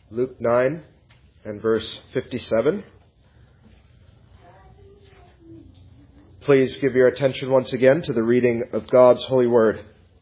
Luke 9 and verse 57. Please give your attention once again to the reading of God's holy word.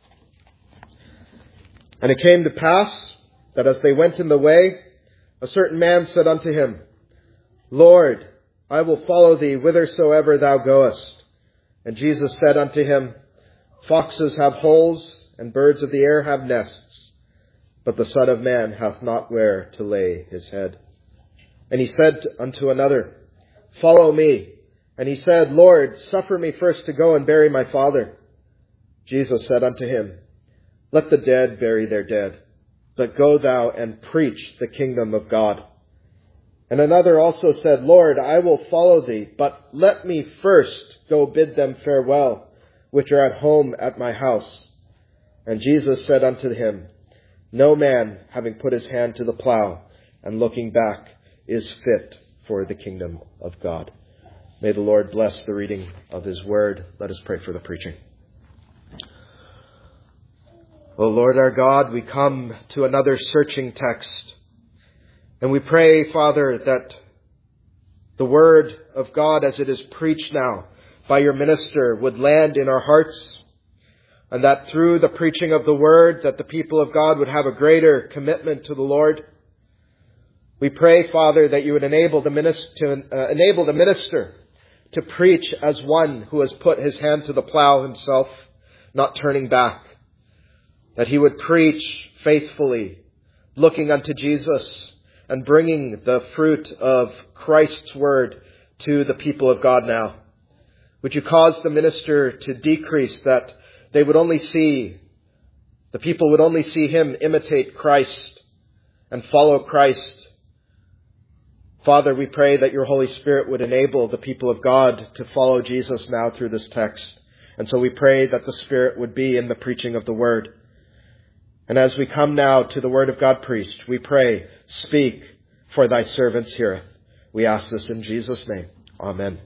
And it came to pass that as they went in the way, a certain man said unto him, Lord, I will follow thee whithersoever thou goest. And Jesus said unto him, Foxes have holes, and birds of the air have nests, but the Son of Man hath not where to lay his head. And he said unto another, Follow me. And he said, Lord, suffer me first to go and bury my father. Jesus said unto him, Let the dead bury their dead, but go thou and preach the kingdom of God. And another also said, Lord, I will follow thee, but let me first go bid them farewell, which are at home at my house. And Jesus said unto him, No man, having put his hand to the plow and looking back, is fit for the kingdom of God. May the Lord bless the reading of his word. Let us pray for the preaching. O Lord our God, we come to another searching text. And we pray, Father, that the word of God as it is preached now by your minister would land in our hearts, and that through the preaching of the word that the people of God would have a greater commitment to the Lord. We pray, Father, that you would enable the minister to preach as one who has put his hand to the plow himself, not turning back. That he would preach faithfully, looking unto Jesus and bringing the fruit of Christ's word to the people of God now. Would you cause the minister to decrease, that they would only see, the people would only see him imitate Christ and follow Christ. Father, we pray that your Holy Spirit would enable the people of God to follow Jesus now through this text. And so we pray that the Spirit would be in the preaching of the word. And as we come now to the word of God preached, we pray, speak, for thy servants heareth. We ask this in Jesus' name. Amen.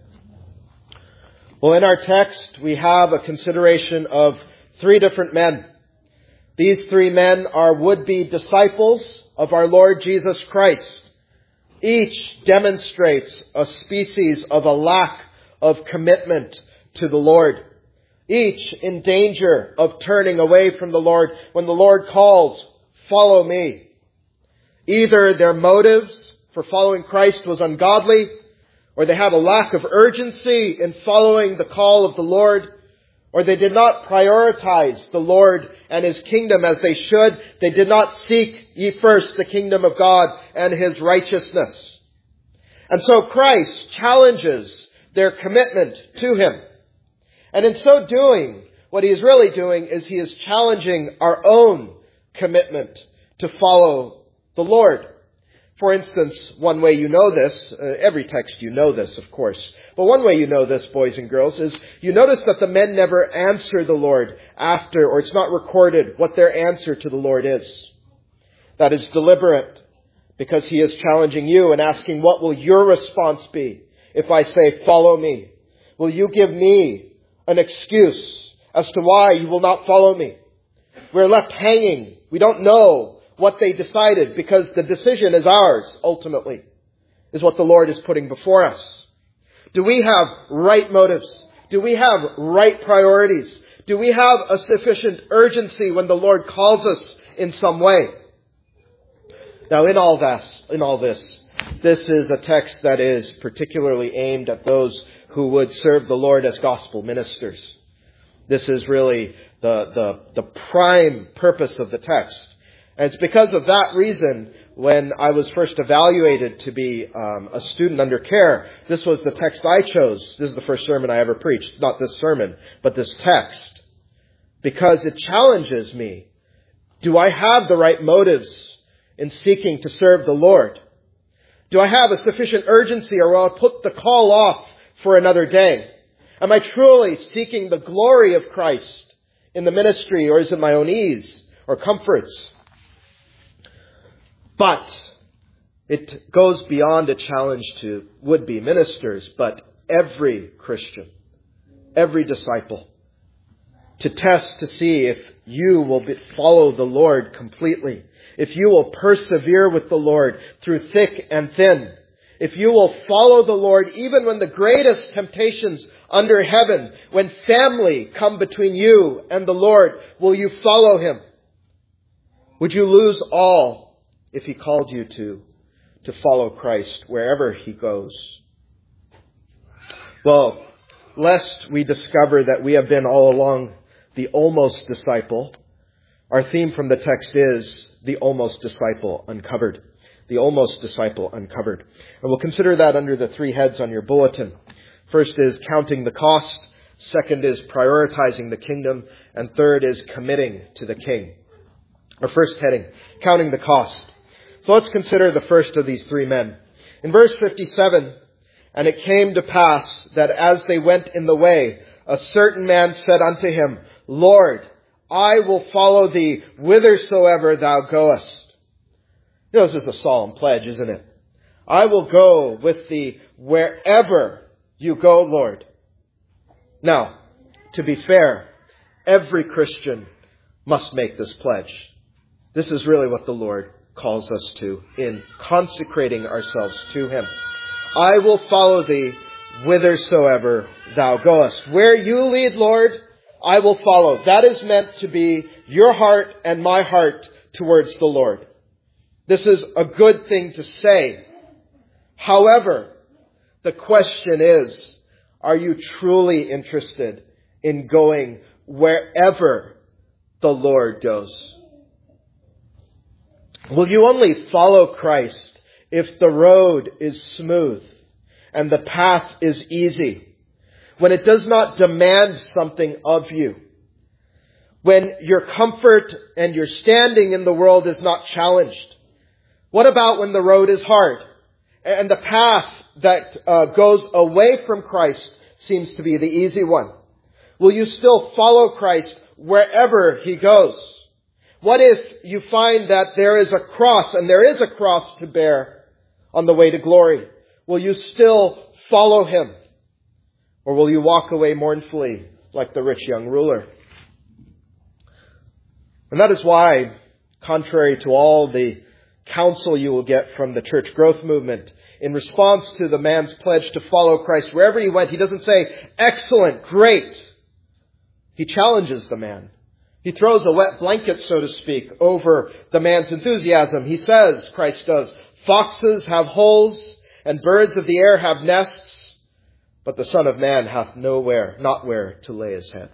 Well, in our text, we have a consideration of three different men. These three men are would-be disciples of our Lord Jesus Christ. Each demonstrates a species of a lack of commitment to the Lord. Each in danger of turning away from the Lord when the Lord calls, follow me. Either their motives for following Christ was ungodly, or they had a lack of urgency in following the call of the Lord, or they did not prioritize the Lord and his kingdom as they should. They did not seek ye first the kingdom of God and his righteousness. And so Christ challenges their commitment to him. And in so doing, what he is really doing is he is challenging our own commitment to follow the Lord. For instance, one way you know this, every text you know this, of course, but one way you know this, boys and girls, is you notice that the men never answer the Lord after, or it's not recorded what their answer to the Lord is. That is deliberate, because he is challenging you and asking, what will your response be if I say, follow me? Will you give me an excuse as to why you will not follow me? We're left hanging. We don't know what they decided, because the decision is ours, ultimately, is what the Lord is putting before us. Do we have right motives? Do we have right priorities? Do we have a sufficient urgency when the Lord calls us in some way? Now, in all this, this is a text that is particularly aimed at those who would serve the Lord as gospel ministers. This is really the prime purpose of the text. And it's because of that reason, when I was first evaluated to be a student under care, this was the text I chose. This is the first sermon I ever preached. Not this sermon, but this text. Because it challenges me. Do I have the right motives in seeking to serve the Lord? Do I have a sufficient urgency, or will I put the call off for another day? Am I truly seeking the glory of Christ in the ministry, or is it my own ease or comforts? But it goes beyond a challenge to would-be ministers, but every Christian, every disciple, to test to see if you will follow the Lord completely, if you will persevere with the Lord through thick and thin, if you will follow the Lord even when the greatest temptations under heaven, when family come between you and the Lord, will you follow Him? Would you lose all if He called you to follow Christ wherever He goes? Well, lest we discover that we have been all along the almost disciple, our theme from the text is the almost disciple uncovered. The almost disciple uncovered. And we'll consider that under the three heads on your bulletin. First is counting the cost. Second is prioritizing the kingdom. And third is committing to the King. Our first heading, counting the cost. So let's consider the first of these three men. In verse 57, and it came to pass that as they went in the way, a certain man said unto him, Lord, I will follow thee whithersoever thou goest. You know, this is a solemn pledge, isn't it? I will go with thee wherever you go, Lord. Now, to be fair, every Christian must make this pledge. This is really what the Lord calls us to in consecrating ourselves to Him. I will follow thee whithersoever thou goest. Where you lead, Lord, I will follow. That is meant to be your heart and my heart towards the Lord. This is a good thing to say. However, the question is, are you truly interested in going wherever the Lord goes? Will you only follow Christ if the road is smooth and the path is easy, when it does not demand something of you, when your comfort and your standing in the world is not challenged? What about when the road is hard and the path that goes away from Christ seems to be the easy one? Will you still follow Christ wherever He goes? What if you find that there is a cross, and there is a cross to bear on the way to glory? Will you still follow Him? Or will you walk away mournfully like the rich young ruler? And that is why, contrary to all the counsel you will get from the church growth movement, in response to the man's pledge to follow Christ wherever he went, he doesn't say, excellent, great. He challenges the man. He throws a wet blanket, so to speak, over the man's enthusiasm. He says, Christ does, foxes have holes and birds of the air have nests, but the Son of Man hath not where to lay his head.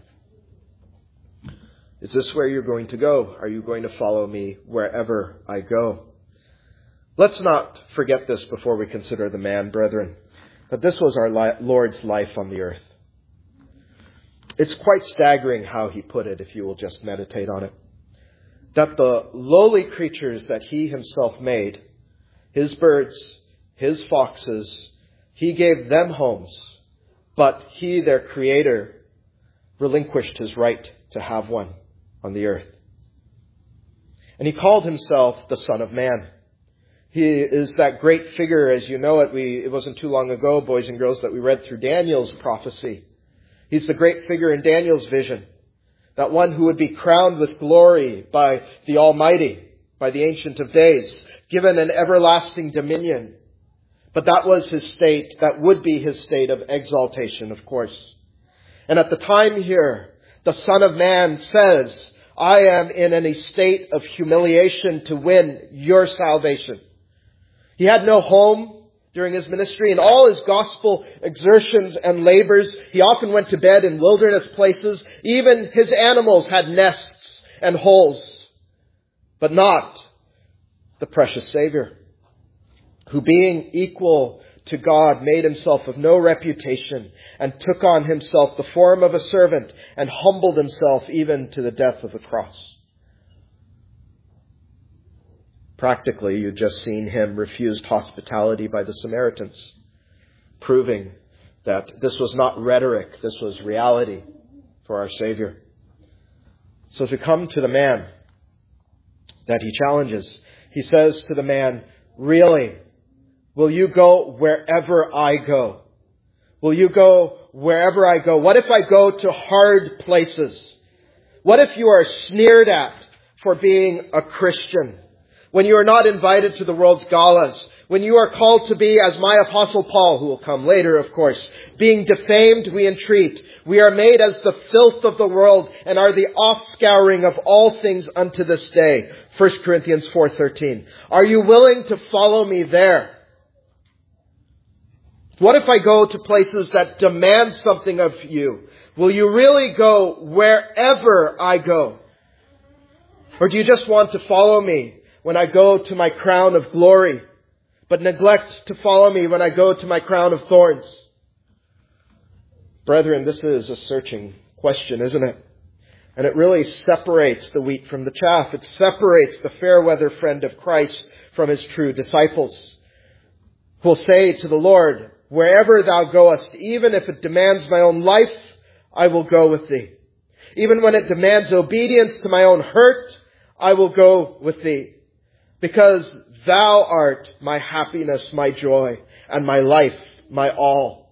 Is this where you're going to go? Are you going to follow me wherever I go? Let's not forget this before we consider the man, brethren, that this was our Lord's life on the earth. It's quite staggering how He put it, if you will just meditate on it. That the lowly creatures that He Himself made, His birds, His foxes, He gave them homes, but He, their Creator, relinquished His right to have one on the earth. And He called Himself the Son of Man. He is that great figure, as you know it. It wasn't too long ago, boys and girls, that we read through Daniel's prophecy. He's the great figure in Daniel's vision. That one who would be crowned with glory by the Almighty, by the Ancient of Days, given an everlasting dominion. But that was His state, that would be His state of exaltation, of course. And at the time here, the Son of Man says, I am in a state of humiliation to win your salvation. He had no home during His ministry. In all His gospel exertions and labors, He often went to bed in wilderness places. Even His animals had nests and holes. But not the precious Savior, who being equal to God made Himself of no reputation and took on Himself the form of a servant and humbled Himself even to the death of the cross. Practically, you've just seen Him refused hospitality by the Samaritans, proving that this was not rhetoric, this was reality for our Savior. So if we come to the man that He challenges, He says to the man, really, will you go wherever I go? Will you go wherever I go? What if I go to hard places? What if you are sneered at for being a Christian? When you are not invited to the world's galas? When you are called to be, as my Apostle Paul, who will come later, of course, being defamed we entreat. We are made as the filth of the world and are the offscouring of all things unto this day. 1 Corinthians 4:13. Are you willing to follow me there? What if I go to places that demand something of you? Will you really go wherever I go? Or do you just want to follow me when I go to my crown of glory, but neglect to follow me when I go to my crown of thorns? Brethren, this is a searching question, isn't it? And it really separates the wheat from the chaff. It separates the fair weather friend of Christ from his true disciples, who will say to the Lord, wherever thou goest, even if it demands my own life, I will go with thee. Even when it demands obedience to my own hurt, I will go with thee. Because thou art my happiness, my joy, and my life, my all.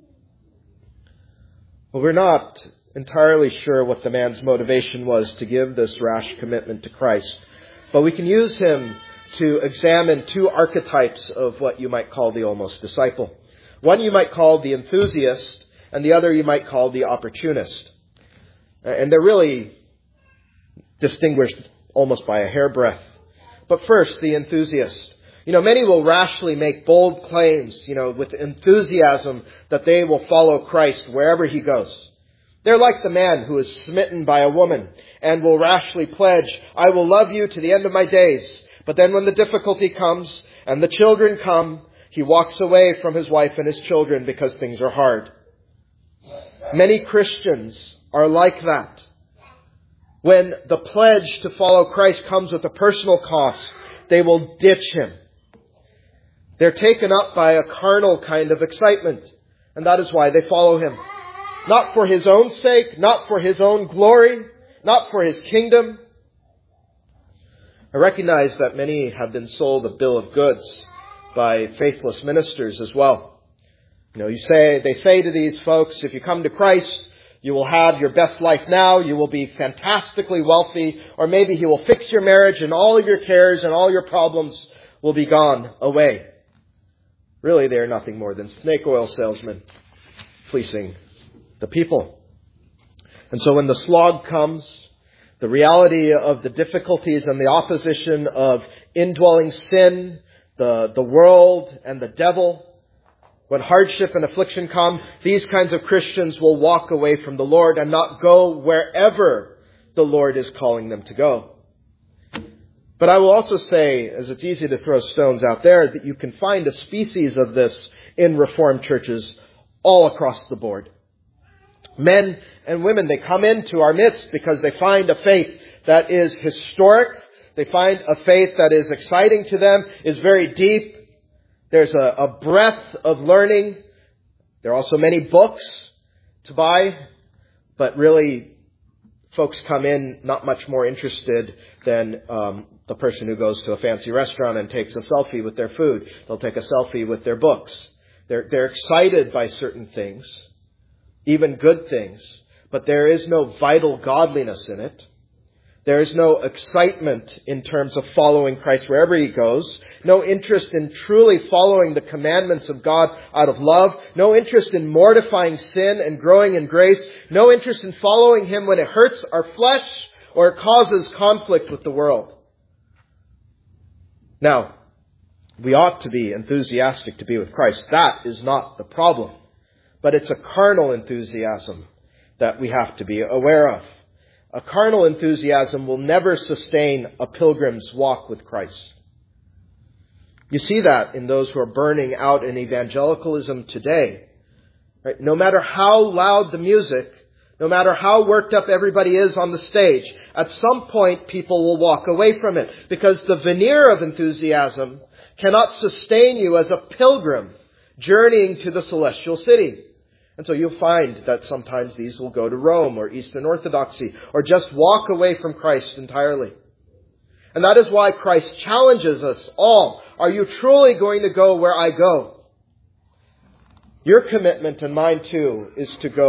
Well, we're not entirely sure what the man's motivation was to give this rash commitment to Christ. But we can use him to examine two archetypes of what you might call the almost disciple. One you might call the enthusiast, and the other you might call the opportunist. And they're really distinguished almost by a hairbreadth. But first, the enthusiast. Many will rashly make bold claims, with enthusiasm that they will follow Christ wherever he goes. They're like the man who is smitten by a woman and will rashly pledge, I will love you to the end of my days. But then when the difficulty comes and the children come, he walks away from his wife and his children because things are hard. Many Christians are like that. When the pledge to follow Christ comes with a personal cost, they will ditch him. They're taken up by a carnal kind of excitement, and that is why they follow him. Not for his own sake, not for his own glory, not for his kingdom. I recognize that many have been sold a bill of goods by faithless ministers as well. They say to these folks, if you come to Christ, you will have your best life now, you will be fantastically wealthy, or maybe he will fix your marriage and all of your cares and all your problems will be gone away. Really, they are nothing more than snake oil salesmen fleecing the people. And so when the slog comes, the reality of the difficulties and the opposition of indwelling sin, the world and the devil, when hardship and affliction come, these kinds of Christians will walk away from the Lord and not go wherever the Lord is calling them to go. But I will also say, as it's easy to throw stones out there, that you can find a species of this in Reformed churches all across the board. Men and women, they come into our midst because they find a faith that is historic. They find a faith that is exciting to them, is very deep. There's a breadth of learning. There are also many books to buy. But really, folks come in not much more interested than the person who goes to a fancy restaurant and takes a selfie with their food. They'll take a selfie with their books. They're excited by certain things, even good things. But there is no vital godliness in it. There is no excitement in terms of following Christ wherever he goes. No interest in truly following the commandments of God out of love. No interest in mortifying sin and growing in grace. No interest in following him when it hurts our flesh or it causes conflict with the world. Now, we ought to be enthusiastic to be with Christ. That is not the problem. But it's a carnal enthusiasm that we have to be aware of. A carnal enthusiasm will never sustain a pilgrim's walk with Christ. You see that in those who are burning out in evangelicalism today. Right? No matter how loud the music, no matter how worked up everybody is on the stage, at some point people will walk away from it because the veneer of enthusiasm cannot sustain you as a pilgrim journeying to the celestial city. And so you'll find that sometimes these will go to Rome or Eastern Orthodoxy or just walk away from Christ entirely. And that is why Christ challenges us all. Are you truly going to go where I go? Your commitment and mine too is to go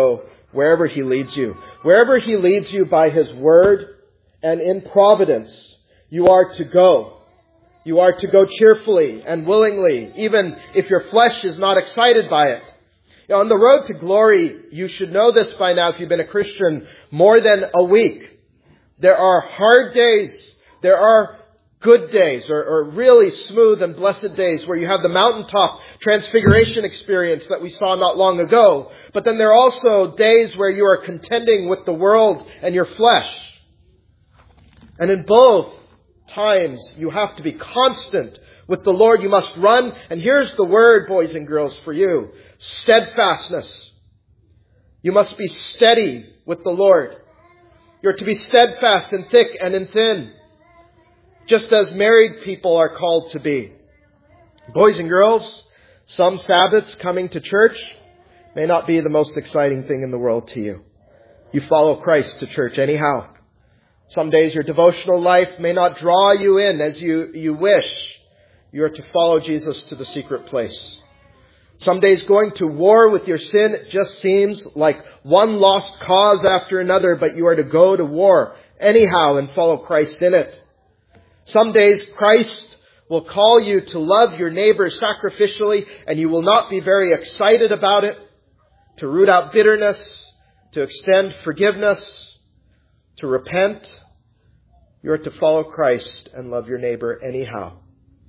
wherever He leads you. Wherever He leads you by His Word and in providence, you are to go. You are to go cheerfully and willingly, even if your flesh is not excited by it. On the road to glory, you should know this by now if you've been a Christian more than a week. There are hard days. There are good days or really smooth and blessed days where you have the mountaintop transfiguration experience that we saw not long ago. But then there are also days where you are contending with the world and your flesh. And in both times, you have to be constant with the Lord. You must run. And here's the word, boys and girls, for you. Steadfastness. You must be steady with the Lord. You're to be steadfast in thick and in thin, just as married people are called to be. Boys and girls, some Sabbaths coming to church may not be the most exciting thing in the world to you. You follow Christ to church anyhow. Some days your devotional life may not draw you in as you wish. You are to follow Jesus to the secret place. Some days going to war with your sin just seems like one lost cause after another, but you are to go to war anyhow and follow Christ in it. Some days Christ will call you to love your neighbor sacrificially, and you will not be very excited about it, to root out bitterness, to extend forgiveness, to repent. You are to follow Christ and love your neighbor anyhow.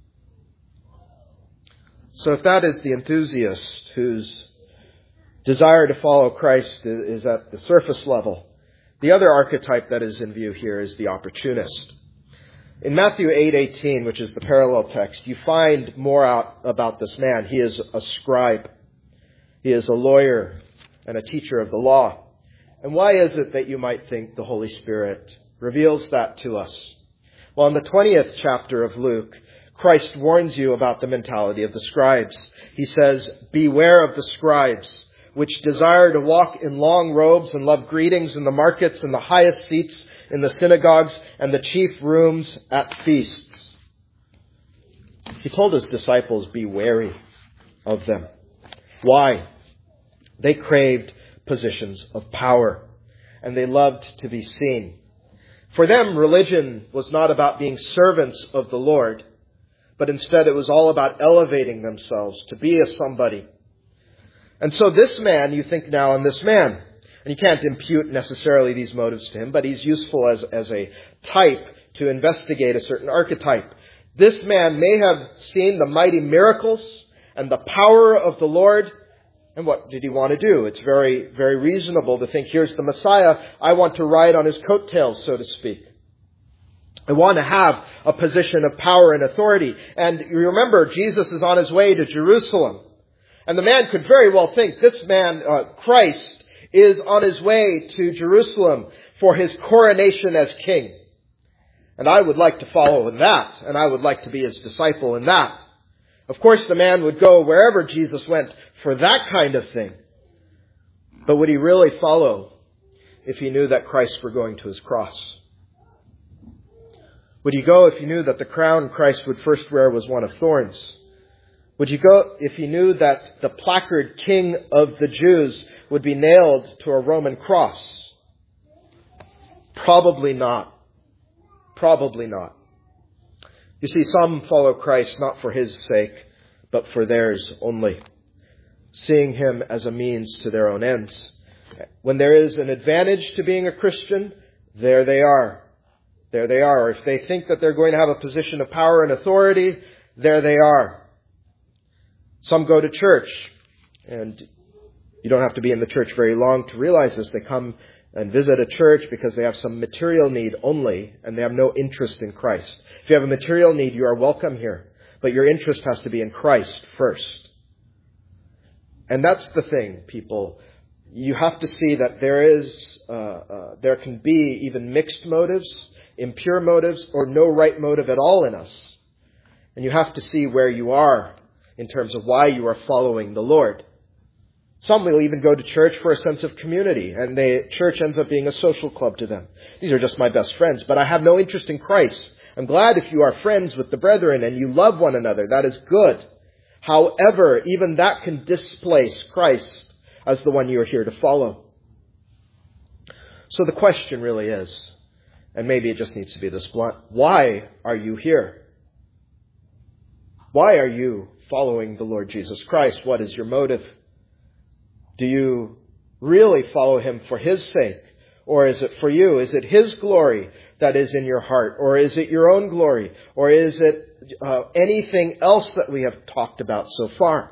So if that is the enthusiast whose desire to follow Christ is at the surface level, the other archetype that is in view here is the opportunist. In Matthew 8:18, which is the parallel text, you find more out about this man. He is a scribe. He is a lawyer and a teacher of the law. And why is it that you might think the Holy Spirit reveals that to us? Well, in the 20th chapter of Luke, Christ warns you about the mentality of the scribes. He says, "Beware of the scribes, which desire to walk in long robes and love greetings in the markets and the highest seats in the synagogues and the chief rooms at feasts." He told His disciples, be wary of them. Why? They craved positions of power, and they loved to be seen. For them, religion was not about being servants of the Lord, but instead it was all about elevating themselves to be a somebody. And so this man, you think now on this man, and you can't impute necessarily these motives to him, but he's useful as a type to investigate a certain archetype. This man may have seen the mighty miracles and the power of the Lord. And what did he want to do? It's very, very reasonable to think, here's the Messiah. I want to ride on his coattails, so to speak. I want to have a position of power and authority. And you remember, Jesus is on his way to Jerusalem. And the man could very well think this man, Christ, is on his way to Jerusalem for his coronation as king. And I would like to follow in that. And I would like to be his disciple in that. Of course, the man would go wherever Jesus went for that kind of thing. But would he really follow if he knew that Christ were going to his cross? Would he go if he knew that the crown Christ would first wear was one of thorns? Would he go if he knew that the placard King of the Jews would be nailed to a Roman cross? Probably not. Probably not. You see, some follow Christ not for his sake, but for theirs only, seeing him as a means to their own ends. When there is an advantage to being a Christian, there they are. There they are. Or if they think that they're going to have a position of power and authority, there they are. Some go to church, and you don't have to be in the church very long to realize this. They come and visit a church because they have some material need only, and they have no interest in Christ. If you have a material need, you are welcome here, but your interest has to be in Christ first. And that's the thing, people. You have to see that there can be even mixed motives, impure motives, or no right motive at all in us. And you have to see where you are in terms of why you are following the Lord. Some will even go to church for a sense of community, and the church ends up being a social club to them. These are just my best friends, but I have no interest in Christ. I'm glad if you are friends with the brethren and you love one another. That is good. However, even that can displace Christ as the one you are here to follow. So the question really is, and maybe it just needs to be this blunt, why are you here? Why are you following the Lord Jesus Christ? What is your motive? Do you really follow him for his sake? Or is it for you? Is it his glory that is in your heart? Or is it your own glory? Or is it anything else that we have talked about so far?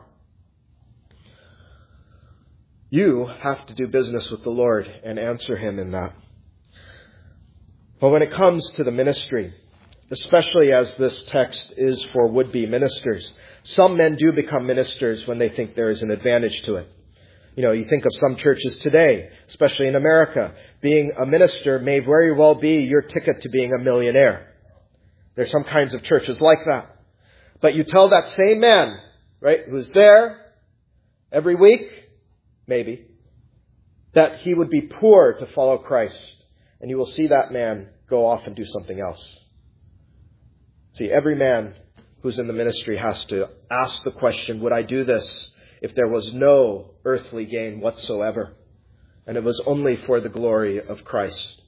You have to do business with the Lord and answer him in that. But when it comes to the ministry, especially as this text is for would-be ministers, some men do become ministers when they think there is an advantage to it. You think of some churches today, especially in America, being a minister may very well be your ticket to being a millionaire. There's some kinds of churches like that. But you tell that same man, right, who's there every week, maybe, that he would be poor to follow Christ. And you will see that man go off and do something else. See, every man who's in the ministry has to ask the question, would I do this if there was no earthly gain whatsoever, and it was only for the glory of Christ?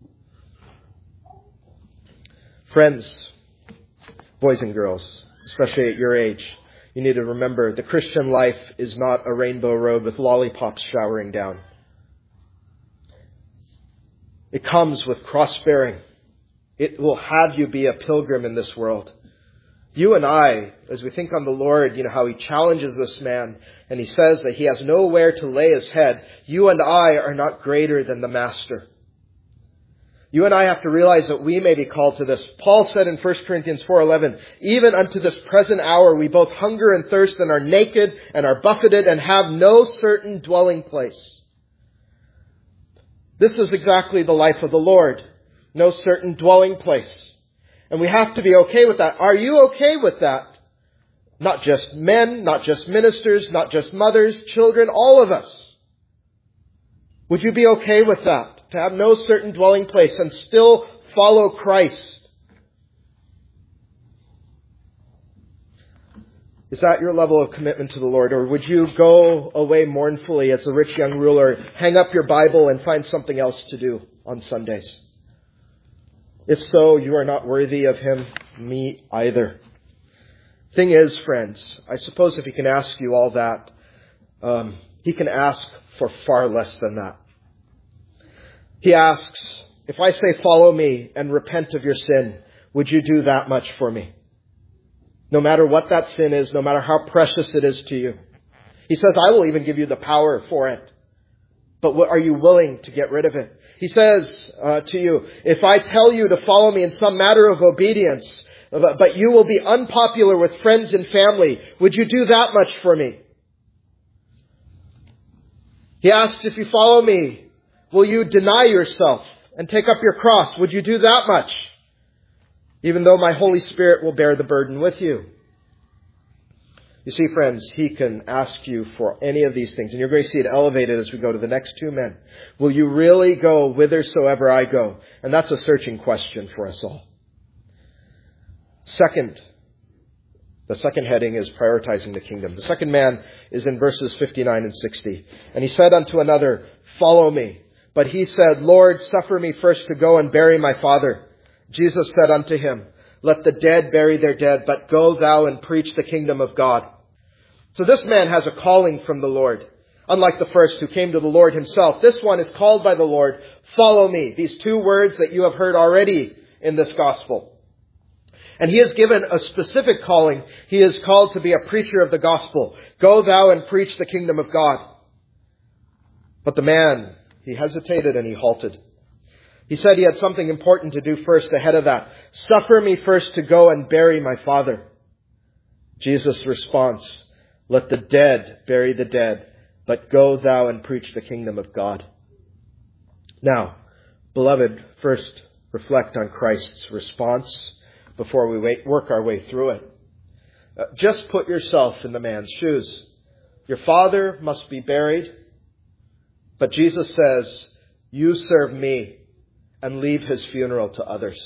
Friends, boys and girls, especially at your age, you need to remember the Christian life is not a rainbow road with lollipops showering down. It comes with cross-bearing. It will have you be a pilgrim in this world. You and I, as we think on the Lord, how he challenges this man, and he says that he has nowhere to lay his head. You and I are not greater than the Master. You and I have to realize that we may be called to this. Paul said in 1 Corinthians 4:11, even unto this present hour we both hunger and thirst and are naked and are buffeted and have no certain dwelling place. This is exactly the life of the Lord. No certain dwelling place. And we have to be okay with that. Are you okay with that? Not just men, not just ministers, not just mothers, children, all of us. Would you be okay with that? To have no certain dwelling place and still follow Christ? Is that your level of commitment to the Lord? Or would you go away mournfully as the rich young ruler, hang up your Bible and find something else to do on Sundays? If so, you are not worthy of him, me either. Thing is, friends, I suppose if he can ask you all that, he can ask for far less than that. He asks, if I say follow me and repent of your sin, would you do that much for me? No matter what that sin is, no matter how precious it is to you. He says, I will even give you the power for it. But are you willing to get rid of it? He says to you, if I tell you to follow me in some matter of obedience, but you will be unpopular with friends and family, would you do that much for me? He asks, if you follow me, will you deny yourself and take up your cross? Would you do that much? Even though my Holy Spirit will bear the burden with you. You see, friends, he can ask you for any of these things. And you're going to see it elevated as we go to the next two men. Will you really go whithersoever I go? And that's a searching question for us all. Second, the second heading is prioritizing the kingdom. The second man is in verses 59 and 60. And he said unto another, follow me. But he said, Lord, suffer me first to go and bury my father. Jesus said unto him, let the dead bury their dead, but go thou and preach the kingdom of God. So this man has a calling from the Lord. Unlike the first who came to the Lord himself, this one is called by the Lord, follow me. These two words that you have heard already in this gospel. And he is given a specific calling. He is called to be a preacher of the gospel. Go thou and preach the kingdom of God. But the man, he hesitated and he halted. He said he had something important to do first ahead of that. Suffer me first to go and bury my father. Jesus' response, let the dead bury the dead, but go thou and preach the kingdom of God. Now, beloved, first reflect on Christ's response before we work our way through it. Just put yourself in the man's shoes. Your father must be buried, but Jesus says, you serve me and leave his funeral to others.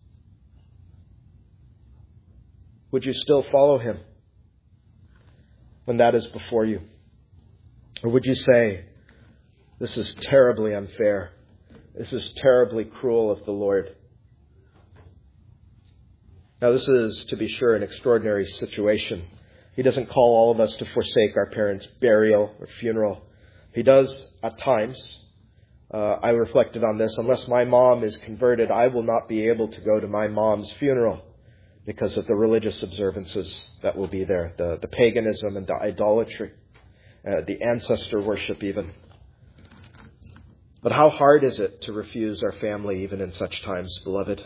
Would you still follow him when that is before you? Or would you say, this is terribly unfair. This is terribly cruel of the Lord. Now, this is, to be sure, an extraordinary situation. He doesn't call all of us to forsake our parents' burial or funeral. He does at times. I reflected on this. Unless my mom is converted, I will not be able to go to my mom's funeral because of the religious observances that will be there, the paganism and the idolatry, the ancestor worship even. But how hard is it to refuse our family even in such times, beloved?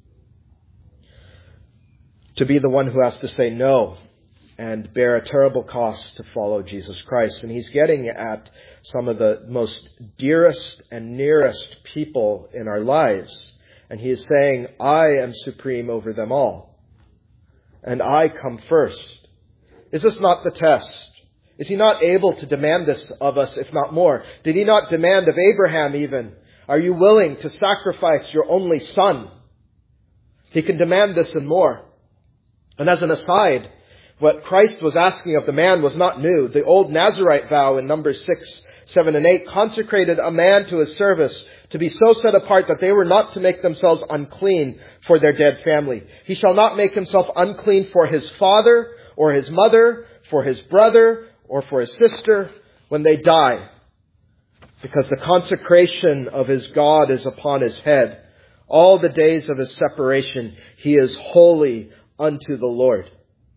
To be the one who has to say no and bear a terrible cost to follow Jesus Christ. And he's getting at some of the most dearest and nearest people in our lives. And he is saying, I am supreme over them all. And I come first. Is this not the test? Is he not able to demand this of us, if not more? Did he not demand of Abraham even, are you willing to sacrifice your only son? He can demand this and more. And as an aside, what Christ was asking of the man was not new. The old Nazirite vow in Numbers 6, 7, and 8 consecrated a man to his service to be so set apart that they were not to make themselves unclean for their dead family. He shall not make himself unclean for his father or his mother, for his brother or for his sister when they die, because the consecration of his God is upon his head. All the days of his separation, he is holy unto the Lord.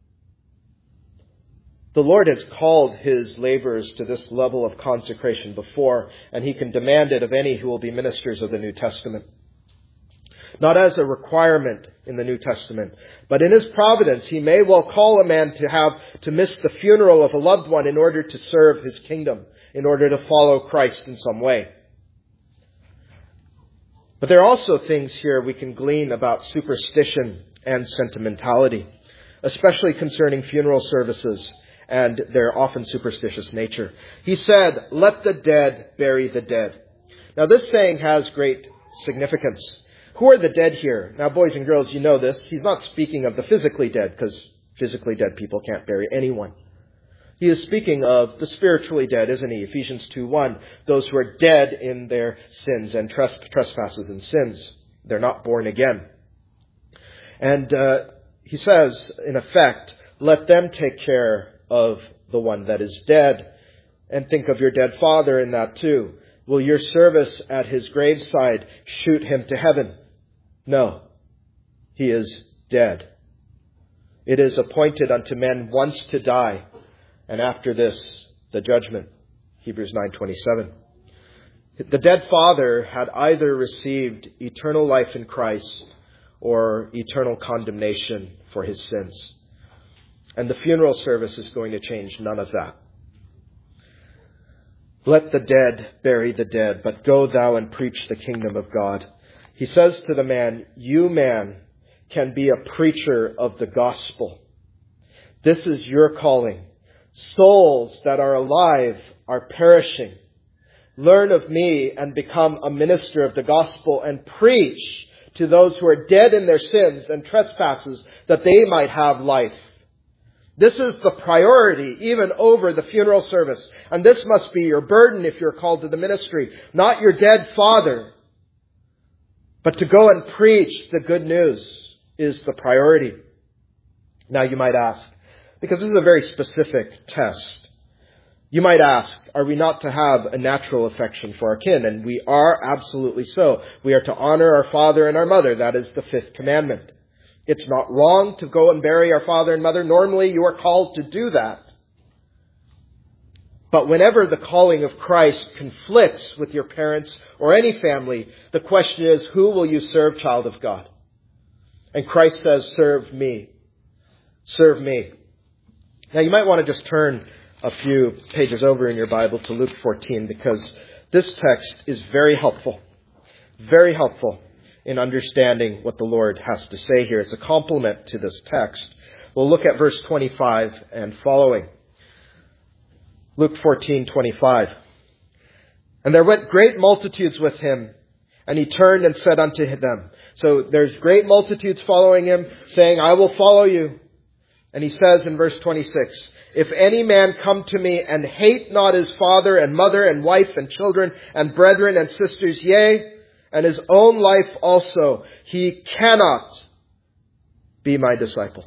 The Lord has called his laborers to this level of consecration before, and he can demand it of any who will be ministers of the New Testament. Not as a requirement in the New Testament, but in his providence, he may well call a man to miss the funeral of a loved one in order to serve his kingdom, in order to follow Christ in some way. But there are also things here we can glean about superstition and sentimentality, especially concerning funeral services and their often superstitious nature. He said, let the dead bury the dead. Now this saying has great significance. Who are the dead here? Now boys and girls, you know this. He's not speaking of the physically dead, because physically dead people can't bury anyone. He is speaking of the spiritually dead, isn't he? Ephesians 2:1, those who are dead in their sins and trespasses and sins. They're not born again. And he says, in effect, let them take care of the one that is dead. And think of your dead father in that too. Will your service at his graveside shoot him to heaven? No. He is dead. It is appointed unto men once to die, and after this, the judgment. Hebrews 9:27. The dead father had either received eternal life in Christ or eternal condemnation for his sins. And the funeral service is going to change none of that. Let the dead bury the dead, but go thou and preach the kingdom of God. He says to the man, you, man, can be a preacher of the gospel. This is your calling. Souls that are alive are perishing. Learn of me and become a minister of the gospel and preach to those who are dead in their sins and trespasses that they might have life. This is the priority, even over the funeral service. And this must be your burden if you're called to the ministry. Not your dead father, but to go and preach the good news is the priority. Now you might ask, because this is a very specific test, you might ask, are we not to have a natural affection for our kin? And we are absolutely so. We are to honor our father and our mother. That is the 5th commandment. It's not wrong to go and bury our father and mother. Normally you are called to do that. But whenever the calling of Christ conflicts with your parents or any family, the question is, who will you serve, child of God? And Christ says, serve me. Serve me. Now you might want to just turn a few pages over in your Bible to Luke 14, because this text is very helpful. Very helpful in understanding what the Lord has to say here. It's a complement to this text. We'll look at verse 25 and following. Luke 14:25. And there went great multitudes with him, and he turned and said unto them. So there's great multitudes following him, saying, I will follow you. And he says in verse 26, if any man come to me and hate not his father and mother and wife and children and brethren and sisters, yea, and his own life also, he cannot be my disciple.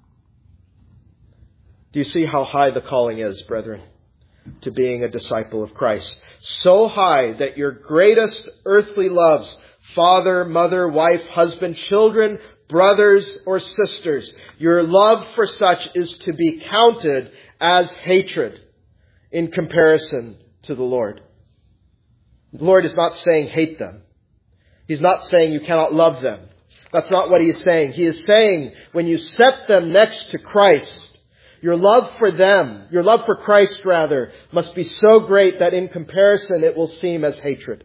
Do you see how high the calling is, brethren, to being a disciple of Christ? So high that your greatest earthly loves, father, mother, wife, husband, children, brothers, or sisters, your love for such is to be counted as hatred in comparison to the Lord. The Lord is not saying hate them. He's not saying you cannot love them. That's not what He is saying. He is saying when you set them next to Christ, your love for them, your love for Christ rather, must be so great that in comparison it will seem as hatred.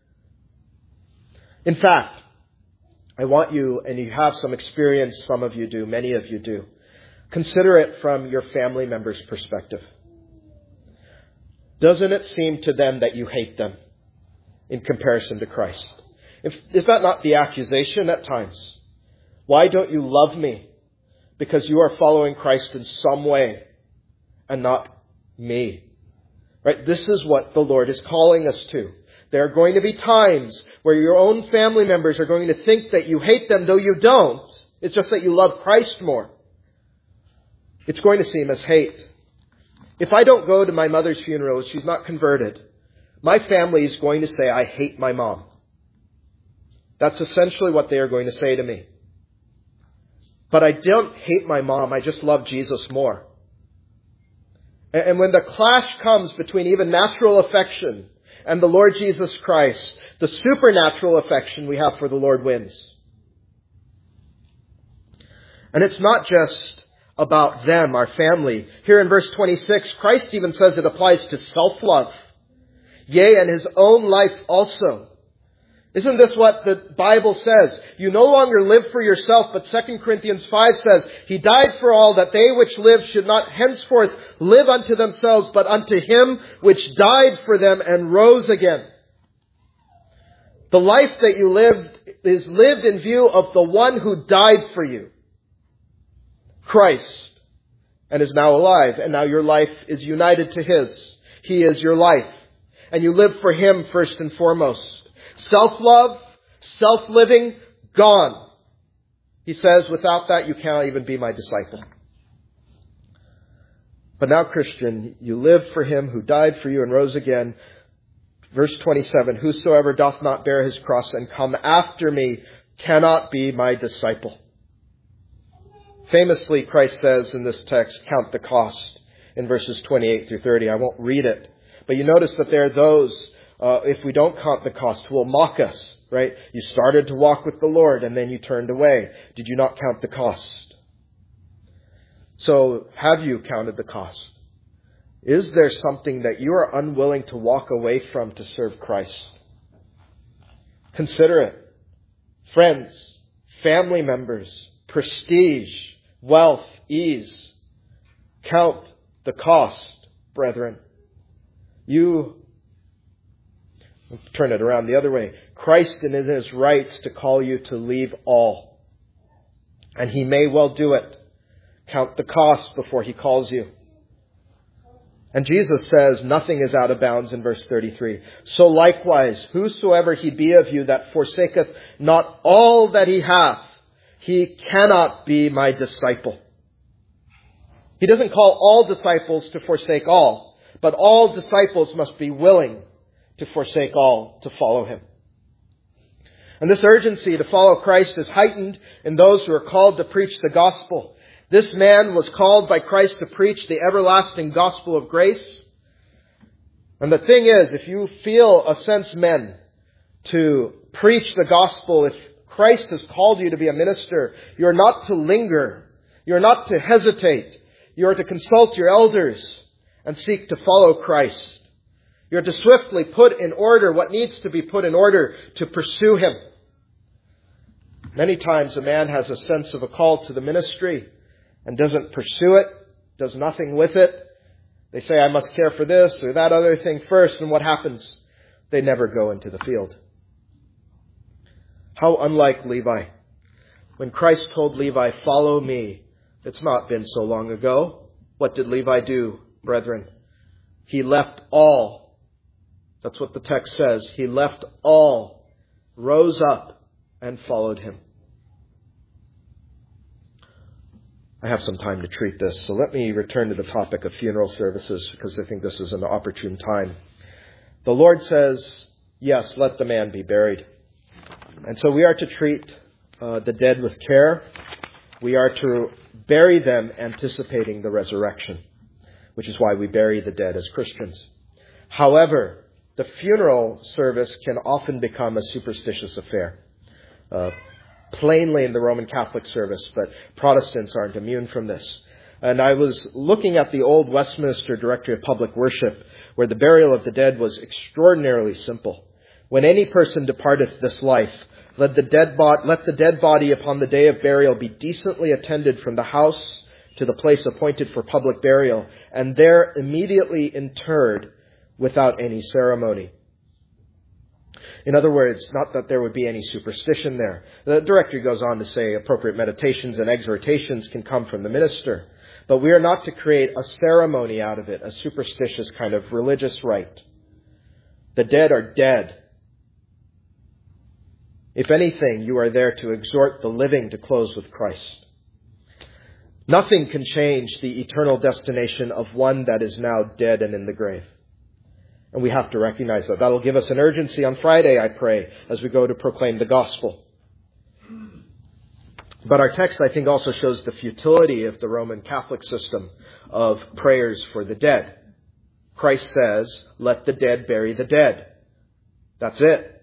In fact, I want you, and you have some experience, some of you do, many of you do, consider it from your family member's perspective. Doesn't it seem to them that you hate them in comparison to Christ? Is that not the accusation at times? Why don't you love me? Because you are following Christ in some way and not me. Right? This is what the Lord is calling us to. There are going to be times where your own family members are going to think that you hate them, though you don't. It's just that you love Christ more. It's going to seem as hate. If I don't go to my mother's funeral, she's not converted, my family is going to say, I hate my mom. That's essentially what they are going to say to me. But I don't hate my mom, I just love Jesus more. And when the clash comes between even natural affection and the Lord Jesus Christ, the supernatural affection we have for the Lord wins. And it's not just about them, our family. Here in verse 26, Christ even says it applies to self-love. Yea, and his own life also. Isn't this what the Bible says? You no longer live for yourself, but 2 Corinthians 5 says, He died for all, that they which live should not henceforth live unto themselves, but unto Him which died for them and rose again. The life that you live is lived in view of the one who died for you, Christ, and is now alive. And now your life is united to His. He is your life. And you live for Him first and foremost. Self-love, self-living, gone. He says, without that you cannot even be my disciple. But now, Christian, you live for Him who died for you and rose again. Verse 27, Whosoever doth not bear his cross and come after me cannot be my disciple. Famously, Christ says in this text, count the cost in verses 28 through 30. I won't read it. But you notice that there are those, if we don't count the cost, who will mock us, right? You started to walk with the Lord and then you turned away. Did you not count the cost? So, have you counted the cost? Is there something that you are unwilling to walk away from to serve Christ? Consider it. Friends, family members, prestige, wealth, ease. Count the cost, brethren. Turn it around the other way. Christ is in His rights to call you to leave all. And He may well do it. Count the cost before He calls you. And Jesus says nothing is out of bounds in verse 33. So likewise, whosoever he be of you that forsaketh not all that he hath, he cannot be my disciple. He doesn't call all disciples to forsake all, but all disciples must be willing to forsake all to follow Him. And this urgency to follow Christ is heightened in those who are called to preach the gospel. This man was called by Christ to preach the everlasting gospel of grace. And the thing is, if you feel a sense, men, to preach the gospel, if Christ has called you to be a minister, you're not to linger. You're not to hesitate. You're to consult your elders and seek to follow Christ. You're to swiftly put in order what needs to be put in order to pursue Him. Many times a man has a sense of a call to the ministry and doesn't pursue it, does nothing with it. They say, I must care for this or that other thing first, and what happens? They never go into the field. How unlike Levi. When Christ told Levi, follow me, it's not been so long ago. What did Levi do, brethren? He left all. That's what the text says. He left all rose up and followed him. I have some time to treat this, so let me return to the topic of funeral services, because I think this is an opportune time. The Lord says, yes, let the man be buried. And so we are to treat the dead with care. We are to bury them anticipating the resurrection, which is why we bury the dead as Christians. However, the funeral service can often become a superstitious affair. Plainly in the Roman Catholic service, but Protestants aren't immune from this. And I was looking at the old Westminster Directory of Public Worship, where the burial of the dead was extraordinarily simple. When any person departeth this life, let the dead body upon the day of burial be decently attended from the house to the place appointed for public burial, and there immediately interred without any ceremony. In other words, not that there would be any superstition there. The directory goes on to say appropriate meditations and exhortations can come from the minister. But we are not to create a ceremony out of it, a superstitious kind of religious rite. The dead are dead. If anything, you are there to exhort the living to close with Christ. Nothing can change the eternal destination of one that is now dead and in the grave. And we have to recognize that. That'll give us an urgency on Friday, I pray, as we go to proclaim the gospel. But our text, I think, also shows the futility of the Roman Catholic system of prayers for the dead. Christ says, let the dead bury the dead. That's it.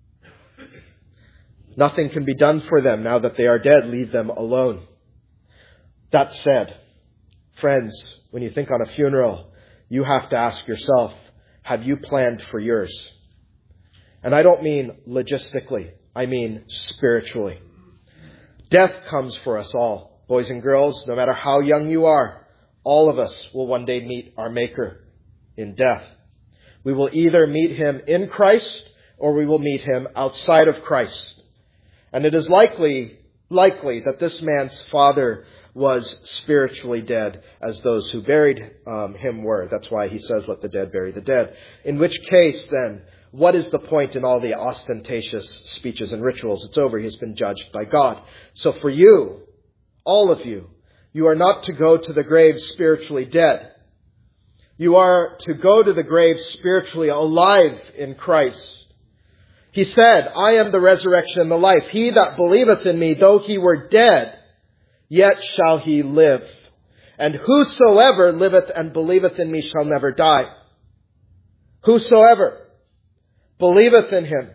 Nothing can be done for them now that they are dead. Leave them alone. That said, friends, when you think on a funeral, you have to ask yourself, have you planned for yours? And I don't mean logistically. I mean spiritually. Death comes for us all. Boys and girls, no matter how young you are, all of us will one day meet our Maker in death. We will either meet him in Christ or we will meet him outside of Christ. And it is likely that this man's father was spiritually dead, as those who buried him were. That's why he says, let the dead bury the dead. In which case, then, what is the point in all the ostentatious speeches and rituals? It's over. He's been judged by God. So for you, all of you, you are not to go to the grave spiritually dead. You are to go to the grave spiritually alive in Christ. He said, I am the resurrection and the life. He that believeth in me, though he were dead, yet shall he live. And whosoever liveth and believeth in me shall never die. Whosoever believeth in him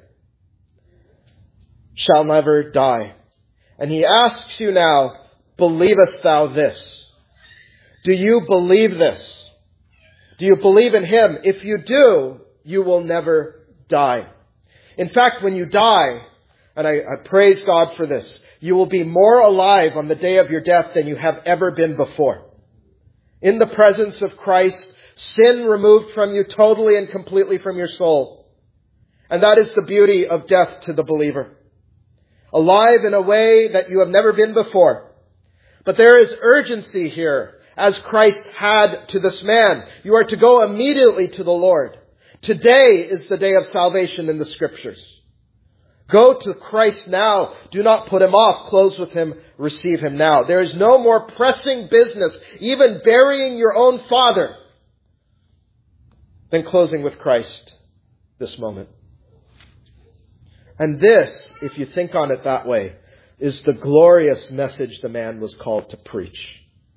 shall never die. And he asks you now, believest thou this? Do you believe this? Do you believe in him? If you do, you will never die. In fact, when you die, and I praise God for this, you will be more alive on the day of your death than you have ever been before. In the presence of Christ, sin removed from you totally and completely from your soul. And that is the beauty of death to the believer. Alive in a way that you have never been before. But there is urgency here, as Christ had to this man. You are to go immediately to the Lord. Today is the day of salvation in the Scriptures. Go to Christ now. Do not put him off. Close with him. Receive him now. There is no more pressing business, even burying your own father, than closing with Christ this moment. And this, if you think on it that way, is the glorious message the man was called to preach.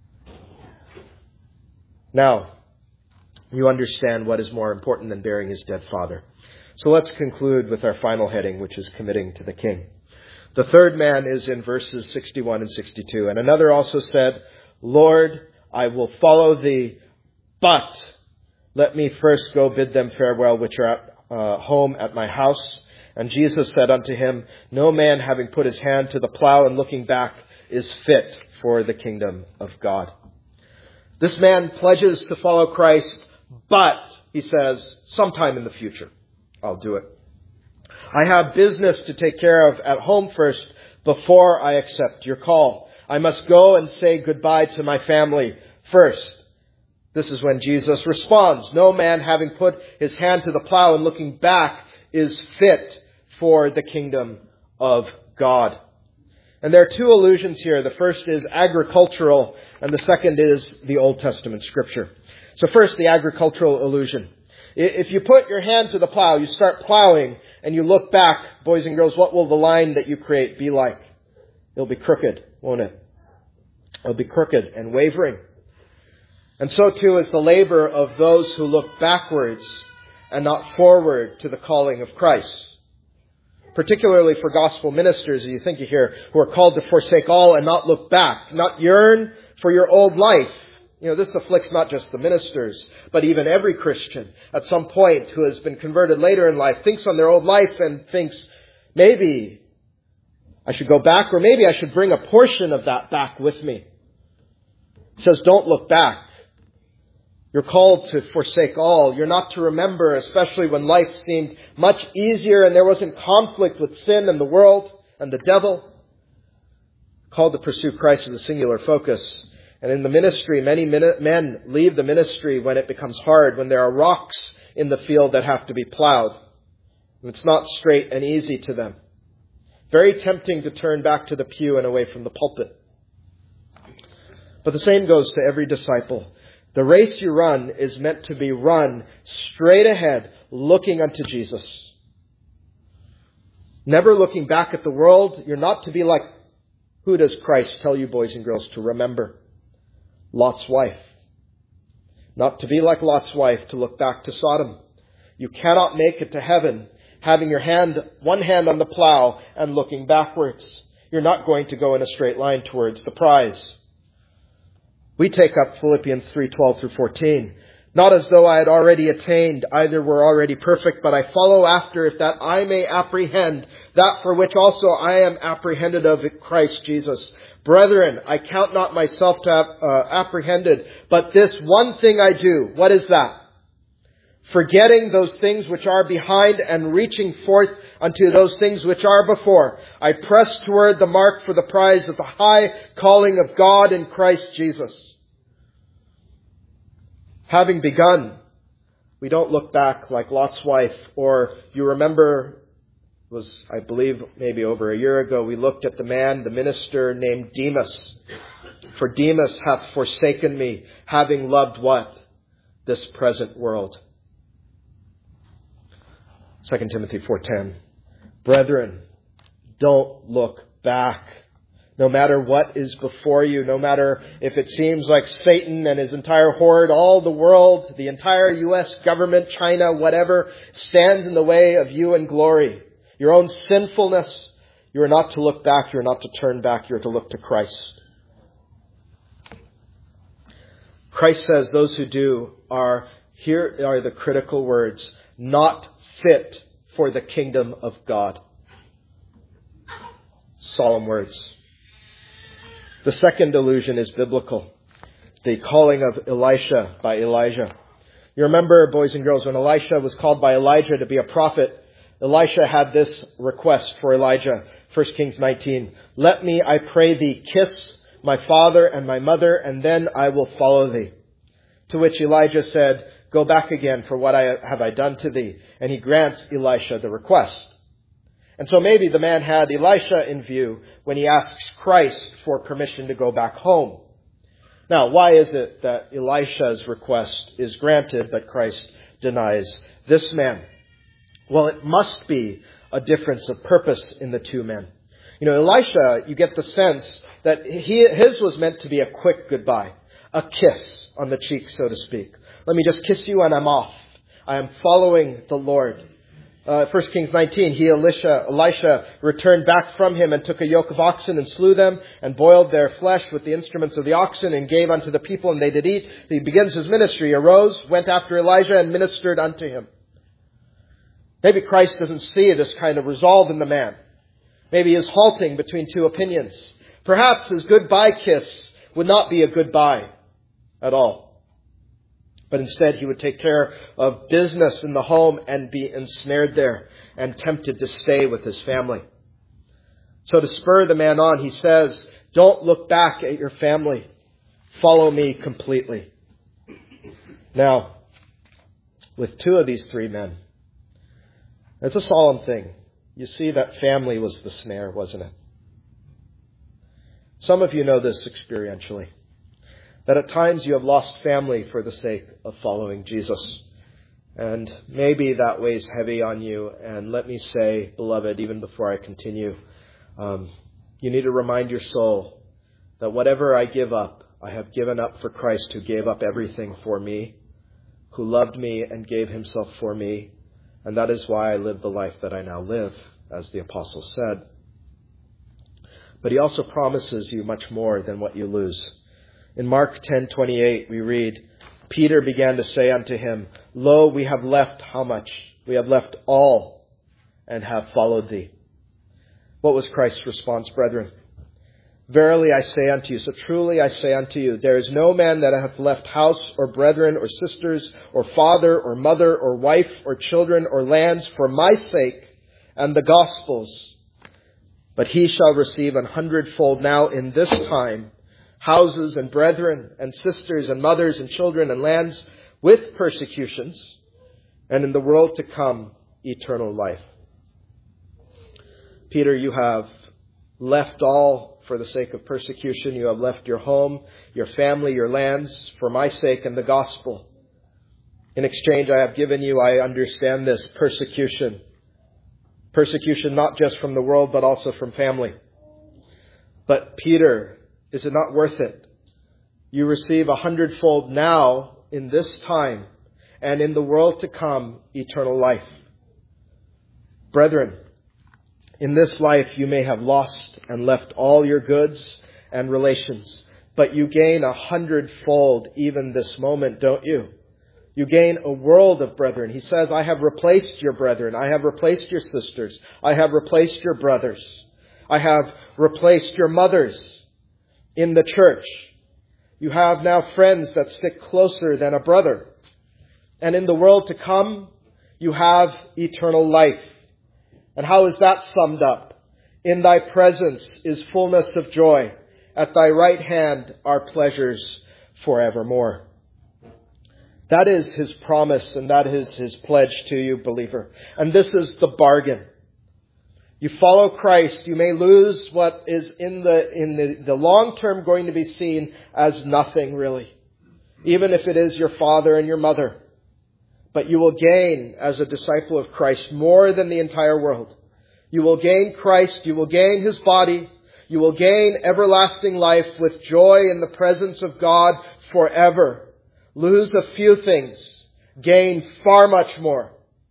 Now, you understand what is more important than burying his dead father. So let's conclude with our final heading, which is committing to the King. The third man is in verses 61 and 62. And another also said, Lord, I will follow thee, but let me first go bid them farewell, which are at home at my house. And Jesus said unto him, no man having put his hand to the plow and looking back is fit for the kingdom of God. This man pledges to follow Christ, but, he says, sometime in the future, I'll do it. I have business to take care of at home first before I accept your call. I must go and say goodbye to my family first. This is when Jesus responds, no man having put his hand to the plow and looking back is fit for the kingdom of God. And there are two allusions here. The first is agricultural, and the second is the Old Testament scripture. So first, the agricultural allusion. If you put your hand to the plow, you start plowing, and you look back, boys and girls, what will the line that you create be like? It'll be crooked, won't it? It'll be crooked and wavering. And so too is the labor of those who look backwards and not forward to the calling of Christ. Particularly for gospel ministers, as you think you hear, who are called to forsake all and not look back, not yearn for your old life. This afflicts not just the ministers, but even every Christian at some point who has been converted later in life, thinks on their old life and thinks, maybe I should go back, or maybe I should bring a portion of that back with me. It says, don't look back. You're called to forsake all. You're not to remember, especially when life seemed much easier and there wasn't conflict with sin and the world and the devil. Called to pursue Christ as a singular focus. And in the ministry, many men leave the ministry when it becomes hard, when there are rocks in the field that have to be plowed. It's not straight and easy to them. Very tempting to turn back to the pew and away from the pulpit. But the same goes to every disciple. The race you run is meant to be run straight ahead, looking unto Jesus. Never looking back at the world. You're not to be like, who does Christ tell you, boys and girls, to remember? Lot's wife. Not to be like Lot's wife, to look back to Sodom. You cannot make it to heaven having your one hand on the plow and looking backwards. You're not going to go in a straight line towards the prize. We take up Philippians 3:12 through 14. Not as though I had already attained, either were already perfect, but I follow after, if that I may apprehend that for which also I am apprehended of Christ Jesus. Brethren, I count not myself to have apprehended, but this one thing I do. What is that? Forgetting those things which are behind and reaching forth unto those things which are before. I press toward the mark for the prize of the high calling of God in Christ Jesus. Having begun, we don't look back like Lot's wife. Or you remember, it was, I believe, maybe over a year ago, we looked at the minister named Demas. For Demas hath forsaken me, having loved what? This present world. 2 Timothy 4:10. Brethren, don't look back. No matter what is before you, no matter if it seems like Satan and his entire horde, all the world, the entire U.S. government, China, whatever, stands in the way of you and glory. Your own sinfulness, you are not to look back, you are not to turn back, you are to look to Christ. Christ says those who do are, here are the critical words, not fit for the kingdom of God. Solemn words. The second allusion is biblical. The calling of Elisha by Elijah. You remember, boys and girls, when Elisha was called by Elijah to be a prophet, Elisha had this request for Elijah. 1 Kings 19. Let me, I pray thee, kiss my father and my mother, and then I will follow thee. To which Elijah said, go back again, for what have I done to thee? And he grants Elisha the request. And so maybe the man had Elisha in view when he asks Christ for permission to go back home. Now, why is it that Elisha's request is granted, but Christ denies this man? Well, it must be a difference of purpose in the two men. Elisha, you get the sense that his was meant to be a quick goodbye, a kiss on the cheek, so to speak. Let me just kiss you and I'm off. I am following the Lord. 1 Kings 19, Elisha returned back from him and took a yoke of oxen and slew them and boiled their flesh with the instruments of the oxen and gave unto the people, and they did eat. He begins his ministry. He arose, went after Elijah and ministered unto him. Maybe Christ doesn't see this kind of resolve in the man. Maybe he is halting between two opinions. Perhaps his goodbye kiss would not be a goodbye at all. But instead he would take care of business in the home and be ensnared there and tempted to stay with his family. So to spur the man on, he says, don't look back at your family. Follow me completely. Now, with two of these three men, it's a solemn thing. You see, that family was the snare, wasn't it? Some of you know this experientially, that at times you have lost family for the sake of following Jesus. And maybe that weighs heavy on you. And let me say, beloved, even before I continue, you need to remind your soul that whatever I give up, I have given up for Christ, who gave up everything for me, who loved me and gave himself for me. And that is why I live the life that I now live, as the apostle said. But he also promises you much more than what you lose. In Mark 10:28, we read, Peter began to say unto him, Lo, we have left how much? We have left all and have followed thee. What was Christ's response, brethren? Verily I say unto you, so truly I say unto you, there is no man that hath left house or brethren or sisters or father or mother or wife or children or lands for my sake and the gospel's, but he shall receive 100-fold now in this time, houses and brethren and sisters and mothers and children and lands with persecutions, and in the world to come, eternal life. Peter, you have left all for the sake of persecution. You have left your home, your family, your lands for my sake and the gospel. In exchange, I have given you, I understand this, persecution. Persecution not just from the world, but also from family. But Peter, is it not worth it? You receive 100-fold now in this time, and in the world to come, eternal life. Brethren, in this life you may have lost and left all your goods and relations, but you gain 100-fold even this moment, don't you? You gain a world of brethren. He says, I have replaced your brethren. I have replaced your sisters. I have replaced your brothers. I have replaced your mothers in the church. You have now friends that stick closer than a brother. And in the world to come, you have eternal life. And how is that summed up? In thy presence is fullness of joy. At thy right hand are pleasures forevermore. That is his promise, and that is his pledge to you, believer. And this is the bargain. You follow Christ, you may lose what is in the long term going to be seen as nothing, really. Even if it is your father and your mother. But you will gain, as a disciple of Christ, more than the entire world. You will gain Christ, you will gain his body, you will gain everlasting life with joy in the presence of God forever. Lose a few things, gain far much more.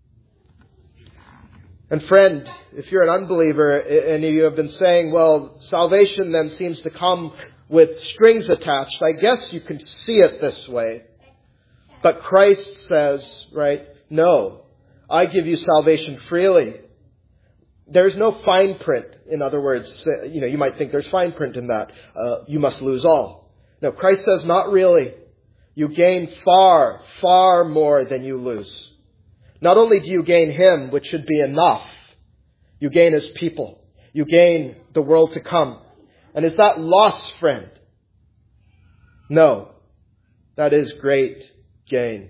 And friend, if you're an unbeliever and you have been saying, well, salvation then seems to come with strings attached, I guess you can see it this way. But Christ says, right, no, I give you salvation freely. There's no fine print. In other words, you might think there's fine print in that. You must lose all. No, Christ says not really. You gain far, far more than you lose. Not only do you gain him, which should be enough, you gain his people. You gain the world to come. And is that loss, friend? No. That is great gain.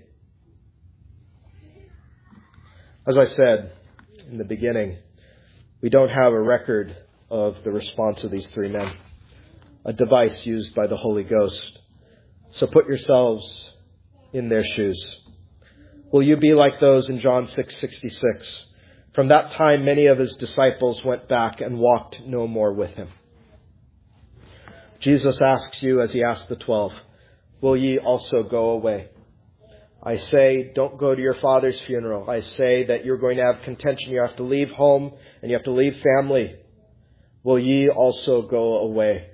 As I said in the beginning, we don't have a record of the response of these three men. A device used by the Holy Ghost. So put yourselves in their shoes. Will you be like those in John 6:66? From that time, many of his disciples went back and walked no more with him. Jesus asks you, as he asked the 12, will ye also go away? I say, don't go to your father's funeral. I say that you're going to have contention. You have to leave home and you have to leave family. Will ye also go away?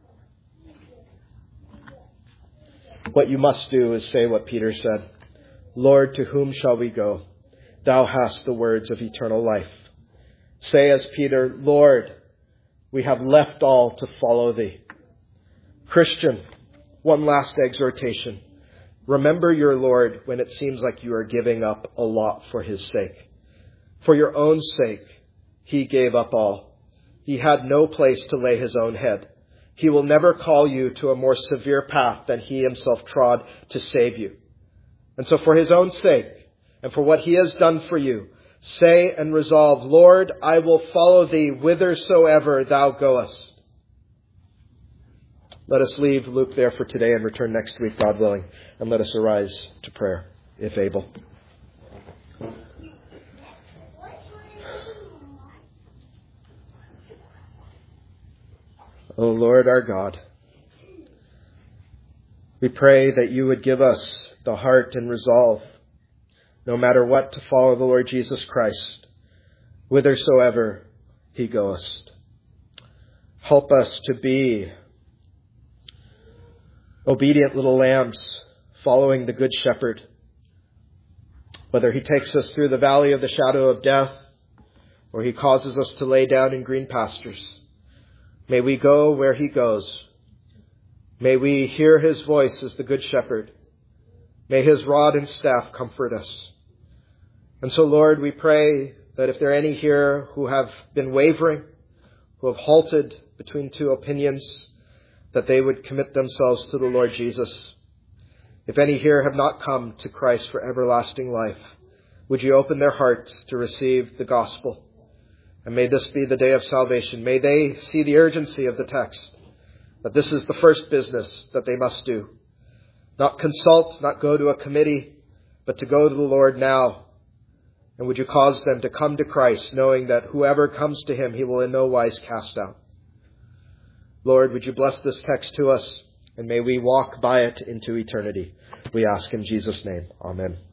What you must do is say what Peter said. Lord, to whom shall we go? Thou hast the words of eternal life. Say as Peter, Lord, we have left all to follow thee. Christian, one last exhortation. Remember your Lord when it seems like you are giving up a lot for his sake. For your own sake, he gave up all. He had no place to lay his own head. He will never call you to a more severe path than he himself trod to save you. And so for his own sake, and for what he has done for you, say and resolve, Lord, I will follow thee whithersoever thou goest. Let us leave Luke there for today and return next week, God willing, and let us arise to prayer, if able. O Lord our God, we pray that you would give us the heart and resolve, no matter what, to follow the Lord Jesus Christ, whithersoever he goest. Help us to be obedient little lambs, following the Good Shepherd, whether he takes us through the valley of the shadow of death, or he causes us to lay down in green pastures. May we go where he goes. May we hear his voice as the Good Shepherd. May his rod and staff comfort us. And so, Lord, we pray that if there are any here who have been wavering, who have halted between two opinions, that they would commit themselves to the Lord Jesus. If any here have not come to Christ for everlasting life, would you open their hearts to receive the gospel? And may this be the day of salvation. May they see the urgency of the text, that this is the first business that they must do. Not consult, not go to a committee, but to go to the Lord now. And would you cause them to come to Christ, knowing that whoever comes to him, he will in no wise cast out. Lord, would you bless this text to us, and may we walk by it into eternity. We ask in Jesus' name. Amen.